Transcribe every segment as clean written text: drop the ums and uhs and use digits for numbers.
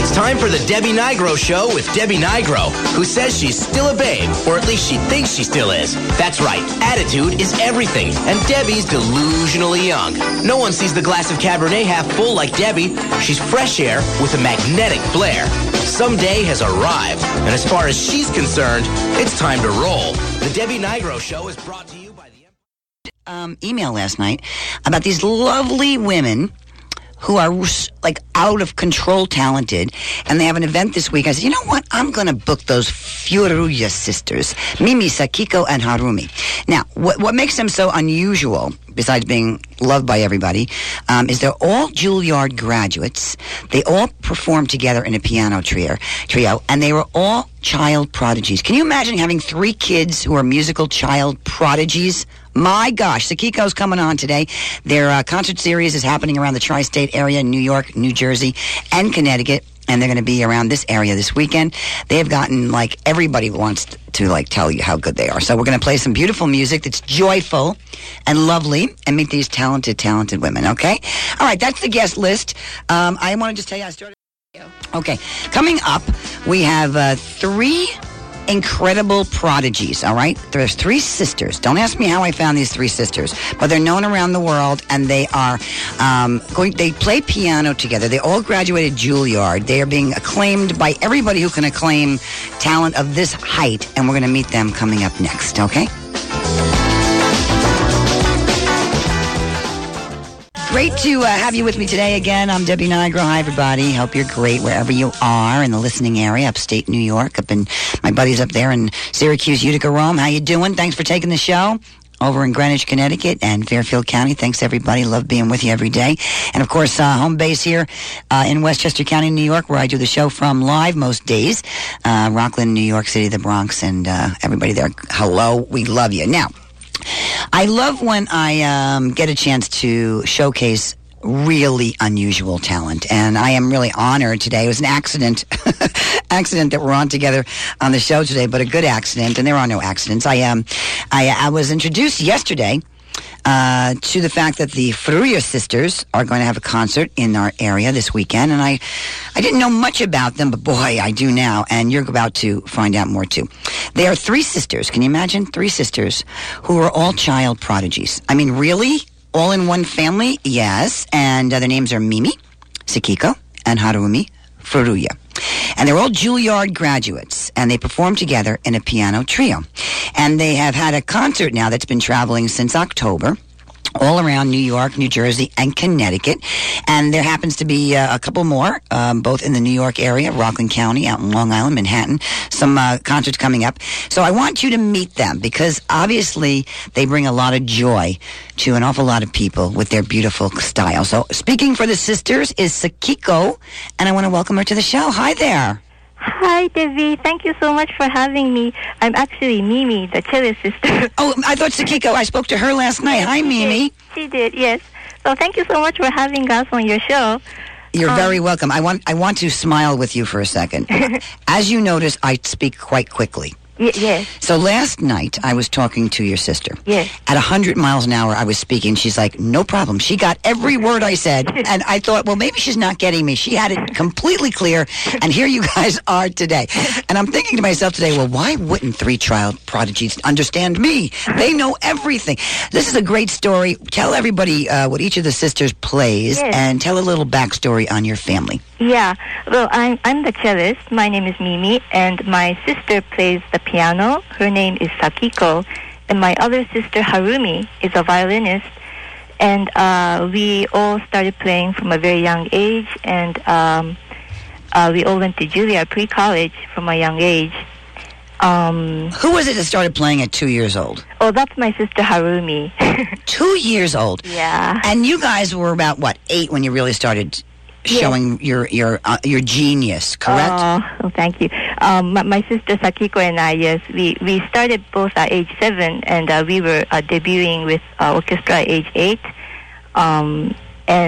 It's time for the Debbie Nigro Show with Debbie Nigro, who says she's still a babe, or at least she thinks she still is. That's right, attitude is everything, and Debbie's delusionally young. No one sees the glass of Cabernet half full like Debbie. She's fresh air with a magnetic flair. Someday has arrived, and as far as she's concerned, it's time to roll. The Debbie Nigro Show is brought to you by the... email last night about these lovely women who are like out of control talented, and they have an event this week. I said, you know what? I'm going to book those Furuya sisters, Mimi, Sakiko, and Harumi. Now, what makes them so unusual, besides being loved by everybody, is they're all Juilliard graduates. They all performed together in a piano trio, and they were all child prodigies. Can you imagine having 3 kids who are musical child prodigies? My gosh, Sakiko's coming on today. Their concert series is happening around the tri-state area, New York, New Jersey, and Connecticut, and they're going to be around this area this weekend. They have gotten, like, everybody wants to, like, tell you how good they are. So we're going to play some beautiful music that's joyful and lovely and meet these talented women, okay? All right, that's the guest list. I want to just tell you, I started... Okay, coming up, we have 3... incredible prodigies, all right? There's 3 sisters. Don't ask me how I found these 3 sisters, but they're known around the world, and they are they play piano together. They all graduated Juilliard. They are being acclaimed by everybody who can acclaim talent of this height, and we're going to meet them coming up next, okay? Great to have you with me today again. I'm Debbie Nigro. Hi, everybody. Hope you're great wherever you are in the listening area, upstate New York. Up in my buddies up there in Syracuse, Utica, Rome. How you doing? Thanks for taking the show. Over in Greenwich, Connecticut, and Fairfield County. Thanks, everybody. Love being with you every day. And, of course, home base here in Westchester County, New York, where I do the show from live most days. Rockland, New York City, the Bronx, and everybody there. Hello. We love you. Now, I love when I get a chance to showcase really unusual talent, and I am really honored today. It was an accident that we're on together on the show today, but a good accident, and there are no accidents. I was introduced yesterday to the fact that the Furuya sisters are going to have a concert in our area this weekend, and I didn't know much about them, but boy, I do now, and you're about to find out more too. They are 3 sisters. Can you imagine? 3 sisters who are all child prodigies. I mean, really? All in one family? Yes. And their names are Mimi, Sakiko, and Harumi Furuya. And they're all Juilliard graduates, and they perform together in a piano trio. And they have had a concert now that's been traveling since October, all around New York, New Jersey, and Connecticut. And there happens to be a couple more, both in the New York area, Rockland County, out in Long Island, Manhattan, some concerts coming up. So I want you to meet them, because obviously they bring a lot of joy to an awful lot of people with their beautiful style. So speaking for the sisters is Sakiko, and I want to welcome her to the show. Hi there. Hi, Debbie. Thank you so much for having me. I'm actually Mimi, the cellist sister. Oh, I thought Sakiko. I spoke to her last night. Hi, Mimi. She did, yes. So thank you so much for having us on your show. You're very welcome. I want to smile with you for a second. As you notice, I speak quite quickly. Yes. So last night, I was talking to your sister. Yes. At 100 miles an hour, I was speaking. She's like, no problem. She got every word I said. And I thought, well, maybe she's not getting me. She had it completely clear. And here you guys are today. And I'm thinking to myself today, well, why wouldn't 3 child prodigies understand me? They know everything. This is a great story. Tell everybody what each of the sisters plays, and tell a little backstory on your family. Yeah. Well, I'm the cellist. My name is Mimi, and my sister plays the piano. Her name is Sakiko, and my other sister Harumi is a violinist. And we all started playing from a very young age, and we all went to Juilliard pre-college from a young age. Who was it that started playing at 2 years old? Oh, that's my sister Harumi. 2 years old? Yeah. And you guys were about, what, 8 when you really started showing your genius, correct? Oh, thank you. My sister Sakiko and I, yes, we started both at age 7, and we were debuting with orchestra at age 8. And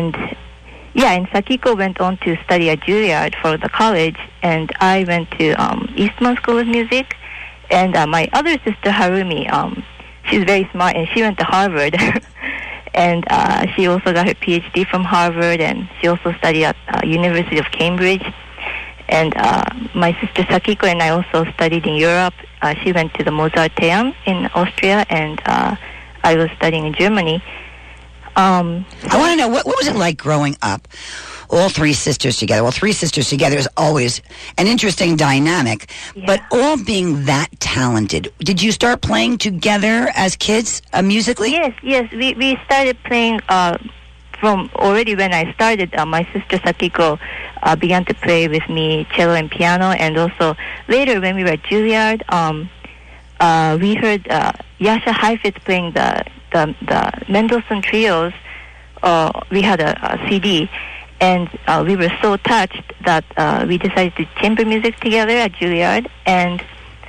Sakiko went on to study at Juilliard for the college, and I went to Eastman School of Music. And my other sister Harumi, she's very smart, and she went to Harvard. And she also got her PhD from Harvard, and she also studied at University of Cambridge. And my sister Sakiko and I also studied in Europe. She went to the Mozarteum in Austria, and I was studying in Germany. I want to know, what was it like growing up? All three sisters together. Well, three sisters together is always an interesting dynamic, but all being that talented. Did you start playing together as kids musically? Yes. We started playing from already when I started. My sister Sakiko began to play with me cello and piano, and also later when we were at Juilliard, we heard Jascha Heifetz playing the Mendelssohn trios. We had a CD, and we were so touched that we decided to chamber music together at Juilliard, and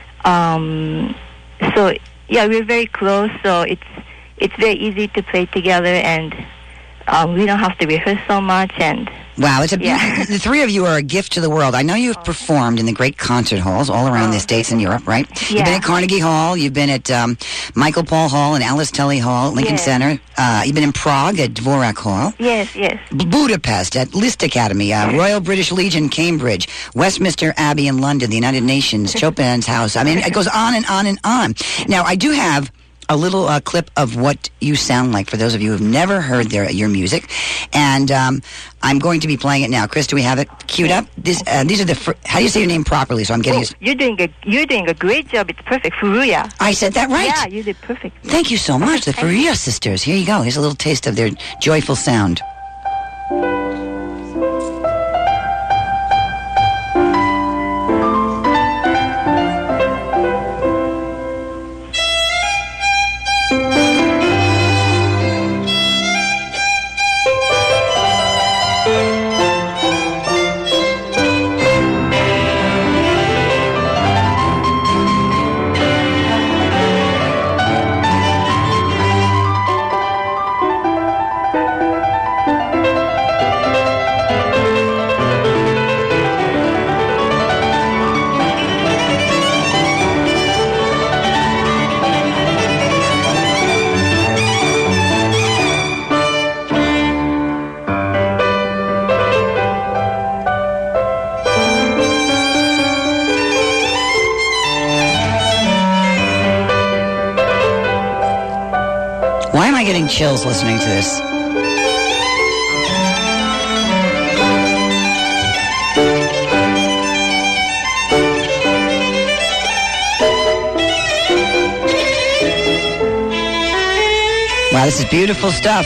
so we're very close. So it's very easy to play together, and we don't have to rehearse so much. And wow, the three of you are a gift to the world. I know you've performed in the great concert halls all around the States and Europe, right? Yeah. You've been at Carnegie Hall, you've been at Michael Paul Hall and Alice Tully Hall, Lincoln Center. You've been in Prague at Dvorak Hall. Yes. Budapest at Liszt Academy, Royal British Legion, Cambridge, Westminster Abbey in London, the United Nations, Chopin's house. I mean, it goes on and on and on. Now, I do have a little clip of what you sound like for those of you who've never heard your music, and I'm going to be playing it now. Chris, do we have it queued up? These are the. How do you say your name properly? So I'm getting. You're doing a great job. It's perfect, Furuya. I said that right. Yeah, you did perfect. Thank you so much, the Furuya sisters. Here you go. Here's a little taste of their joyful sound. Why am I getting chills listening to this? Wow, this is beautiful stuff.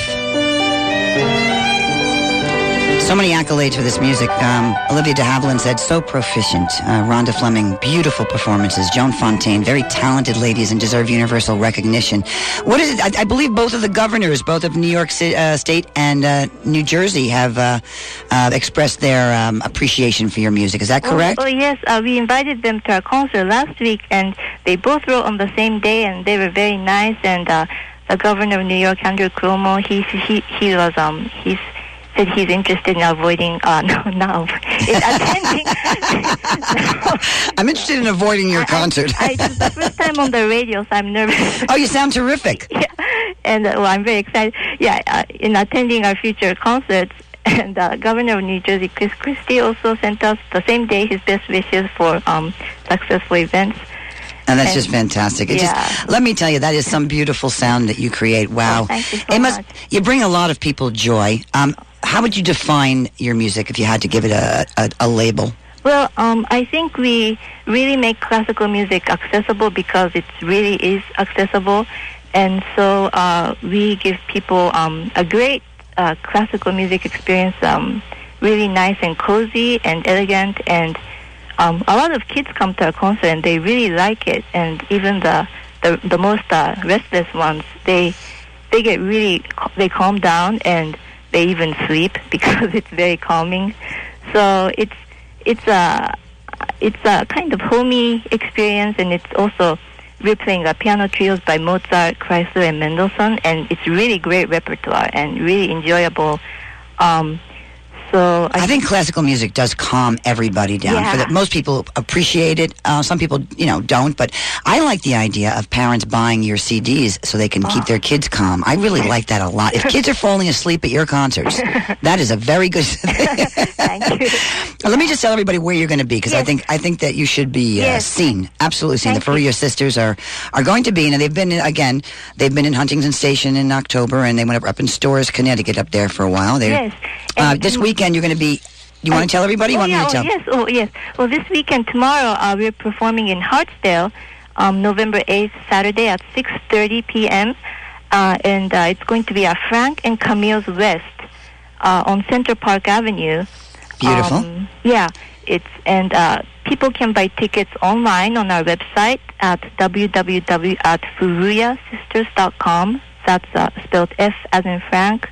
So many accolades for this music. Olivia de Havilland said, so proficient. Rhonda Fleming, beautiful performances. Joan Fontaine, very talented ladies and deserve universal recognition. What is it? I believe both of the governors, both of New York State and New Jersey, have expressed their appreciation for your music. Is that correct? Oh yes. We invited them to our concert last week, and they both wrote on the same day, and they were very nice. And the governor of New York, Andrew Cuomo, he said he's interested in attending. I'm interested in avoiding your concert. It's the first time on the radio, so I'm nervous. Oh, you sound terrific. Yeah, and I'm very excited. Yeah, in attending our future concerts. And Governor of New Jersey, Chris Christie, also sent us the same day his best wishes for successful events. And that's just fantastic. Let me tell you, that is some beautiful sound that you create. Wow. Oh, thank you so much. You bring a lot of people joy. How would you define your music if you had to give it a label? Well, I think we really make classical music accessible because it really is accessible. And so we give people a great classical music experience, really nice and cozy and elegant. And a lot of kids come to our concert and they really like it. And even the most restless ones, they calm down and they even sleep because it's very calming. So it's a kind of homey experience, and it's also we're playing piano trios by Mozart, Kreisler, and Mendelssohn, and it's really great repertoire and really enjoyable. So I think classical music does calm everybody down. Yeah. For that, most people appreciate it. Some people, don't. But I like the idea of parents buying your CDs so they can keep their kids calm. I really like that a lot. If kids are falling asleep at your concerts, that is a very good thing. Thank you. Let me just tell everybody where you're going to be, because Yes. I think that you should be Yes. seen, absolutely seen. Thank The Faruya sisters are going to be, and they've been in Huntington Station in October, and they went up in Storrs, Connecticut, up there for a while. Yes. This weekend you're going to be. You want to tell everybody? You want me to tell? Yes. Oh, yes. Well, this weekend, tomorrow, we're performing in Hartsdale, November 8th, Saturday at 6:30 p.m. And it's going to be at Frank and Camille's West on Center Park Avenue. Beautiful. People can buy tickets online on our website at www.furuyasisters.com. That's spelled F as in Frank,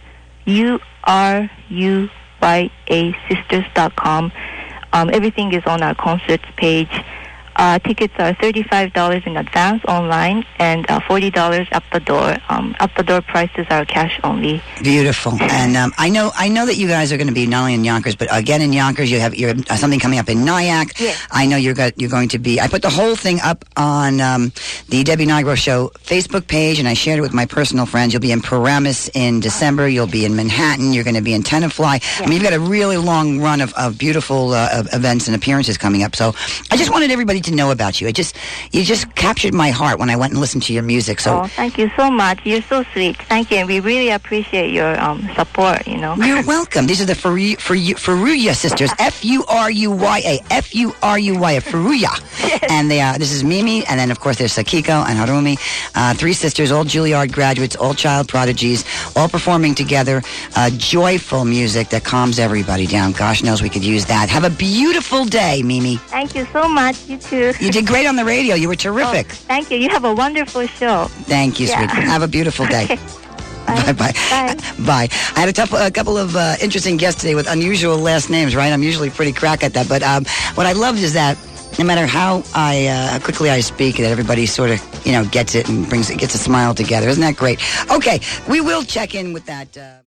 URUYA sisters.com. Everything is on our concerts page. Tickets are $35 in advance online and $40 at the door. At the door prices are cash only. Beautiful. And I know that you guys are going to be not only in Yonkers, but again in Yonkers. You have something coming up in Nyack. Yes. I know you're going to be. I put the whole thing up on the Debbie Nigro Show Facebook page, and I shared it with my personal friends. You'll be in Paramus in December. You'll be in Manhattan. You're going to be in Tenafly. Yes. I mean, you've got a really long run of beautiful events and appearances coming up. So I just wanted everybody to know about you. You just captured my heart when I went and listened to your music. So thank you so much. You're so sweet. Thank you, and we really appreciate your support. You're welcome. These are the Faruya sisters. Furuya. Faruya. And this is Mimi, and then of course there's Sakiko and Harumi. 3 sisters, all Juilliard graduates, all child prodigies, all performing together. Joyful music that calms everybody down. Gosh knows we could use that. Have a beautiful day, Mimi. Thank you so much. You too. You did great on the radio. You were terrific. Thank you. You have a wonderful show. Thank you, sweet. Have a beautiful day. Okay. Bye-bye. Bye. I had a couple of interesting guests today with unusual last names, right? I'm usually pretty crack at that. But what I loved is that no matter how quickly I speak, that everybody sort of, gets it and gets a smile together. Isn't that great? Okay, we will check in with that.